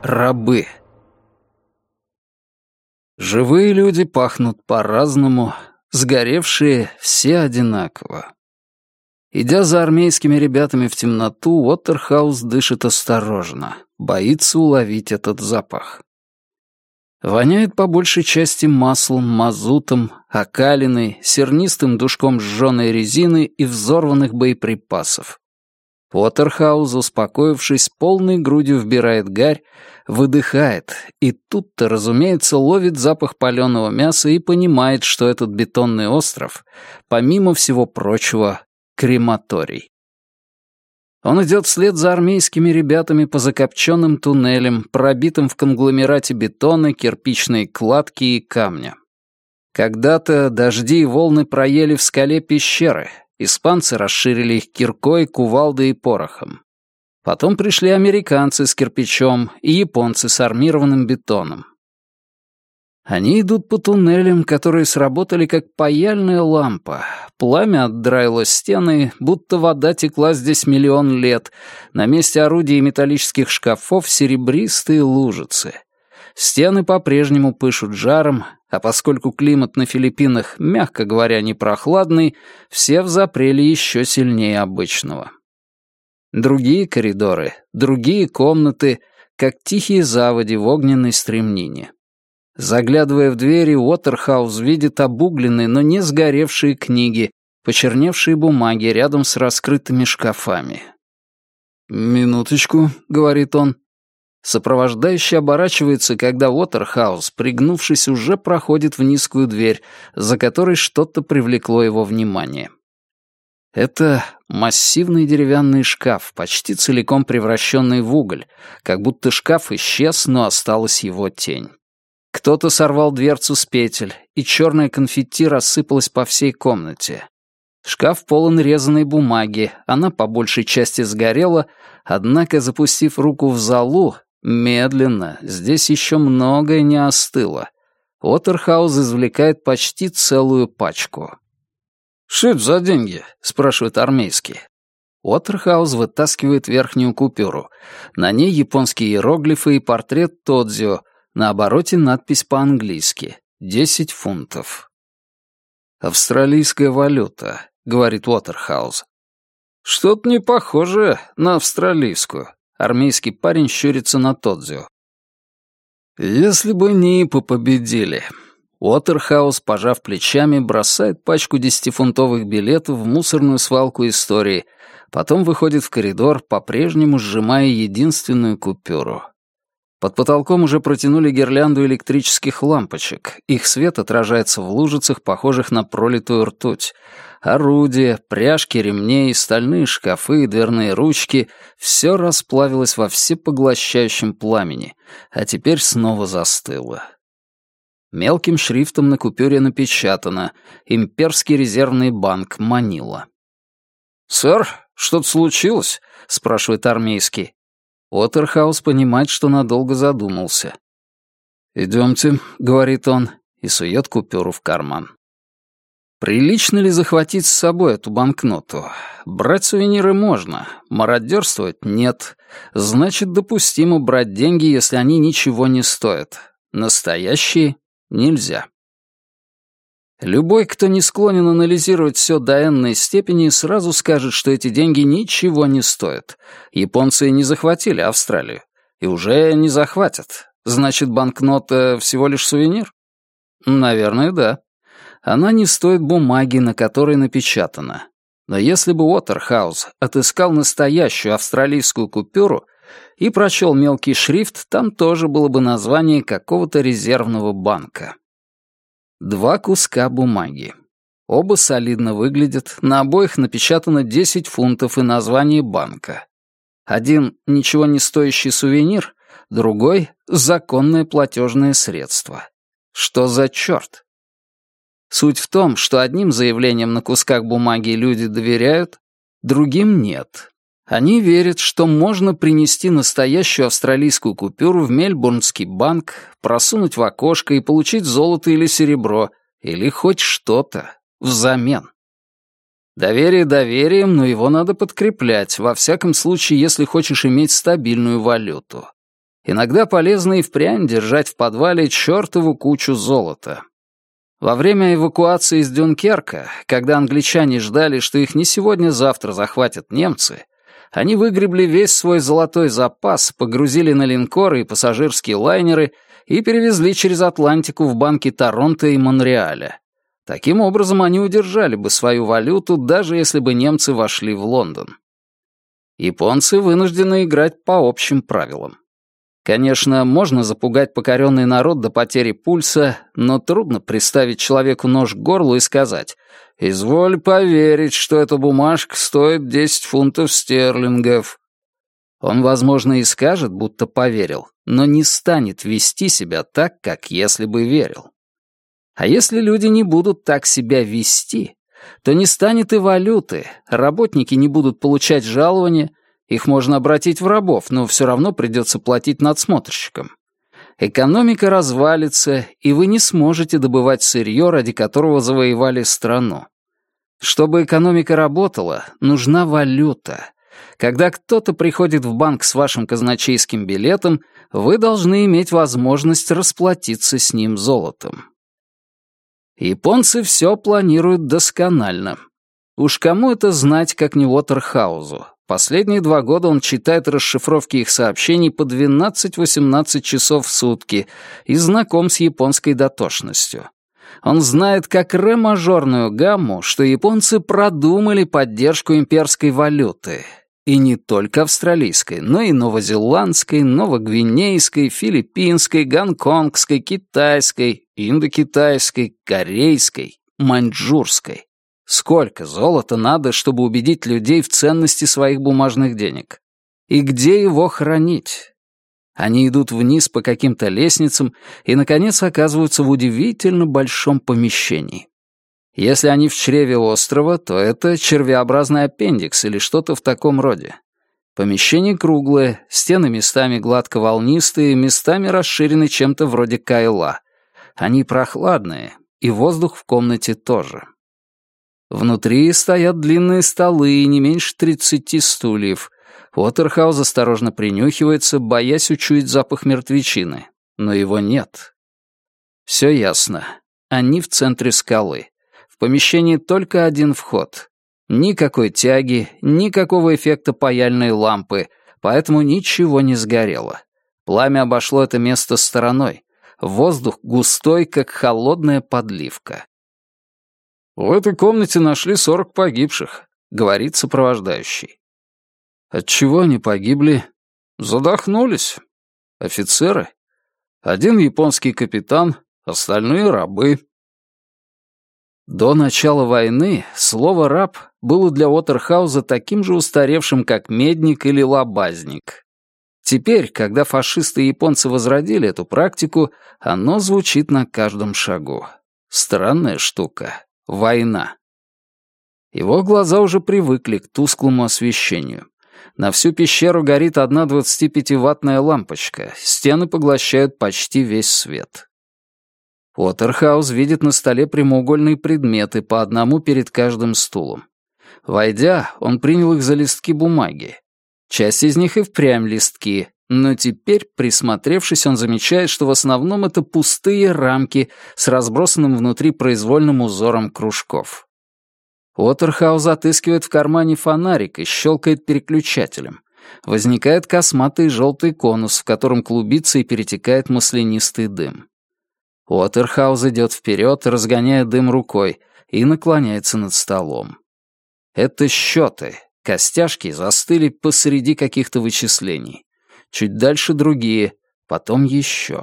рабы. Живые люди пахнут по-разному, сгоревшие все одинаково. Идя за армейскими ребятами в темноту, Уотерхаус дышит осторожно, боится уловить этот запах. Воняет по большей части маслом, мазутом, окалиной, сернистым душком сжёной резины и взорванных боеприпасов. Уотерхаус, успокоившись, полной грудью вбирает гарь, выдыхает, и тут-то, разумеется, ловит запах палёного мяса и понимает, что этот бетонный остров, помимо всего прочего, крематорий. Он идет вслед за армейскими ребятами по закопченным туннелям, пробитым в конгломерате бетона, кирпичной кладки и камня. Когда-то дожди и волны проели в скале пещеры, испанцы расширили их киркой, кувалдой и порохом. Потом пришли американцы с кирпичом и японцы с армированным бетоном. Они идут по туннелям, которые сработали как паяльная лампа. Пламя отдраило стены, будто вода текла здесь миллион лет. На месте орудий и металлических шкафов серебристые лужицы. Стены по-прежнему пышут жаром, а поскольку климат на Филиппинах, мягко говоря, не прохладный, все взапрели еще сильнее обычного. Другие коридоры, другие комнаты, как тихие заводи в огненной стремнине. Заглядывая в двери, Уотерхаус видит обугленные, но не сгоревшие книги, почерневшие бумаги рядом с раскрытыми шкафами. «Минуточку», — говорит он. Сопровождающий оборачивается, когда Уотерхаус, пригнувшись, уже проходит в низкую дверь, за которой что-то привлекло его внимание. Это массивный деревянный шкаф, почти целиком превращенный в уголь, как будто шкаф исчез, но осталась его тень. Кто-то сорвал дверцу с петель, и черное конфетти рассыпалось по всей комнате. Шкаф полон резаной бумаги, она по большей части сгорела, однако, запустив руку в золу, медленно, здесь еще многое не остыло. Уотерхаус извлекает почти целую пачку. «Что это за деньги?» — спрашивает армейский. Уотерхаус вытаскивает верхнюю купюру. На ней японские иероглифы и портрет Тодзио. На обороте надпись по-английски «10 фунтов». «Австралийская валюта», — говорит Уотерхаус. «Что-то не похоже на австралийскую». Армейский парень щурится на Тодзио. «Если бы НИПы победили». Уотерхаус, пожав плечами, бросает пачку 10-фунтовых билетов в мусорную свалку истории, потом выходит в коридор, по-прежнему сжимая единственную купюру. Под потолком уже протянули гирлянду электрических лампочек. Их свет отражается в лужицах, похожих на пролитую ртуть. Орудия, пряжки ремней, стальные шкафы и дверные ручки — все расплавилось во всепоглощающем пламени, а теперь снова застыло. Мелким шрифтом на купюре напечатано «Имперский резервный банк, Манила». «Сэр, что-то случилось?» — спрашивает армейский. Уотерхаус понимает, что надолго задумался. «Идемте», — говорит он, и сует купюру в карман. Прилично ли захватить с собой эту банкноту? Брать сувениры можно, мародерствовать нет. Значит, допустимо брать деньги, если они ничего не стоят. Настоящие нельзя. Любой, кто не склонен анализировать все до энной степени, сразу скажет, что эти деньги ничего не стоят. Японцы не захватили Австралию. И уже не захватят. Значит, банкнота всего лишь сувенир? Наверное, да. Она не стоит бумаги, на которой напечатано. Но если бы Уотерхаус отыскал настоящую австралийскую купюру и прочел мелкий шрифт, там тоже было бы название какого-то резервного банка. 2 куска бумаги. Оба солидно выглядят, на обоих напечатано 10 фунтов и название банка. Один — ничего не стоящий сувенир, другой — законное платежное средство. Что за черт? Суть в том, что одним заявлениям на кусках бумаги люди доверяют, другим нет. Они верят, что можно принести настоящую австралийскую купюру в Мельбурнский банк, просунуть в окошко и получить золото или серебро, или хоть что-то взамен. Доверие доверием, но его надо подкреплять, во всяком случае, если хочешь иметь стабильную валюту. Иногда полезно и впрямь держать в подвале чертову кучу золота. Во время эвакуации из Дюнкерка, когда англичане ждали, что их не сегодня-завтра захватят немцы, они выгребли весь свой золотой запас, погрузили на линкоры и пассажирские лайнеры и перевезли через Атлантику в банки Торонто и Монреаля. Таким образом, они удержали бы свою валюту, даже если бы немцы вошли в Лондон. Японцы вынуждены играть по общим правилам. Конечно, можно запугать покоренный народ до потери пульса, но трудно приставить человеку нож к горлу и сказать: «Изволь поверить, что эта бумажка стоит 10 фунтов стерлингов». Он, возможно, и скажет, будто поверил, но не станет вести себя так, как если бы верил. А если люди не будут так себя вести, то не станет и валюты, работники не будут получать жалования, их можно обратить в рабов, но все равно придется платить надсмотрщикам. Экономика развалится, и вы не сможете добывать сырье, ради которого завоевали страну. Чтобы экономика работала, нужна валюта. Когда кто-то приходит в банк с вашим казначейским билетом, вы должны иметь возможность расплатиться с ним золотом. Японцы все планируют досконально. Уж кому это знать, как не Уотерхаузу? Последние 2 года он читает расшифровки их сообщений по 12-18 часов в сутки и знаком с японской дотошностью. Он знает как ре-мажорную гамму, что японцы продумали поддержку имперской валюты. И не только австралийской, но и новозеландской, новогвинейской, филиппинской, гонконгской, китайской, индокитайской, корейской, маньчжурской. Сколько золота надо, чтобы убедить людей в ценности своих бумажных денег? И где его хранить? Они идут вниз по каким-то лестницам и, наконец, оказываются в удивительно большом помещении. Если они в чреве острова, то это червеобразный аппендикс или что-то в таком роде. Помещение круглое, стены местами гладко-волнистые, местами расширены чем-то вроде кайла. Они прохладные, и воздух в комнате тоже. Внутри стоят длинные столы и не меньше 30 стульев. Уотерхаус осторожно принюхивается, боясь учуять запах мертвечины. Но его нет. Все ясно. Они в центре скалы. В помещении только один вход. Никакой тяги, никакого эффекта паяльной лампы, поэтому ничего не сгорело. Пламя обошло это место стороной. Воздух густой, как холодная подливка. «В этой комнате нашли 40 погибших», — говорит сопровождающий. «Отчего они погибли?» «Задохнулись. Офицеры. Один японский капитан, остальные рабы». До начала войны слово «раб» было для Уотерхауза таким же устаревшим, как медник или лабазник. Теперь, когда фашисты и японцы возродили эту практику, оно звучит на каждом шагу. Странная штука. Война. Его глаза уже привыкли к тусклому освещению. На всю пещеру горит одна 25-ваттная лампочка, стены поглощают почти весь свет. Уотерхаус видит на столе прямоугольные предметы, по одному перед каждым стулом. Войдя, он принял их за листки бумаги. Часть из них и впрямь листки, но теперь, присмотревшись, он замечает, что в основном это пустые рамки с разбросанным внутри произвольным узором кружков. Уотерхаус отыскивает в кармане фонарик и щелкает переключателем. Возникает косматый желтый конус, в котором клубится и перетекает маслянистый дым. Уотерхаус идет вперед, разгоняя дым рукой, и наклоняется над столом. Это счеты. Костяшки застыли посреди каких-то вычислений. Чуть дальше другие, потом еще.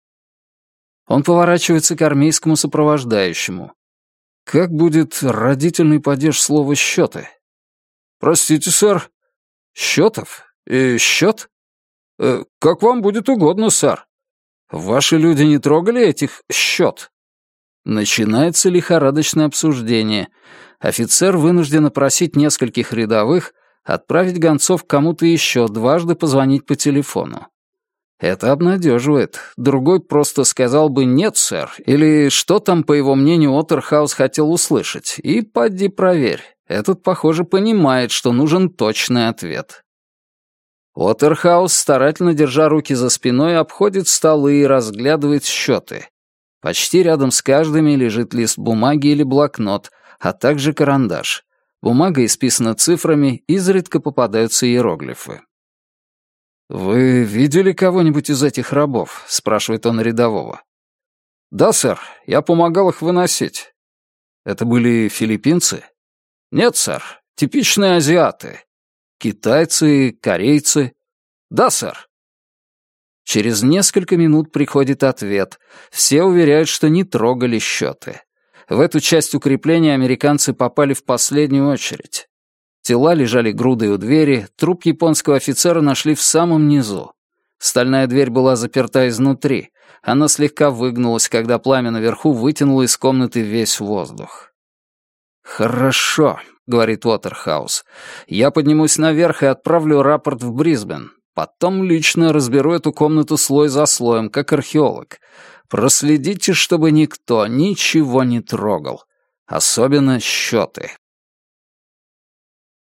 Он поворачивается к армейскому сопровождающему. Как будет родительный падеж слова «счеты»? «Простите, сэр. Счетов? Счет? Как вам будет угодно, сэр. Ваши люди не трогали этих счет?» Начинается лихорадочное обсуждение. Офицер вынужден опросить нескольких рядовых, отправить гонцов к кому-то еще, дважды позвонить по телефону. Это обнадеживает. Другой просто сказал бы «нет, сэр», или что там, по его мнению, Уотерхаус хотел услышать, и поди проверь. Этот, похоже, понимает, что нужен точный ответ. Уотерхаус, старательно держа руки за спиной, обходит столы и разглядывает счеты. Почти рядом с каждыми лежит лист бумаги или блокнот, а также карандаш. Бумага исписана цифрами, изредка попадаются иероглифы. «Вы видели кого-нибудь из этих рабов?» — спрашивает он рядового. «Да, сэр, я помогал их выносить». «Это были филиппинцы?» «Нет, сэр, типичные азиаты. Китайцы, корейцы?» «Да, сэр». Через несколько минут приходит ответ. Все уверяют, что не трогали счеты. В эту часть укрепления американцы попали в последнюю очередь. Тела лежали грудой у двери, труп японского офицера нашли в самом низу. Стальная дверь была заперта изнутри. Она слегка выгнулась, когда пламя наверху вытянуло из комнаты весь воздух. «Хорошо», — говорит Уотерхаус. «Я поднимусь наверх и отправлю рапорт в Брисбен. Потом лично разберу эту комнату слой за слоем, как археолог. Проследите, чтобы никто ничего не трогал. Особенно счеты».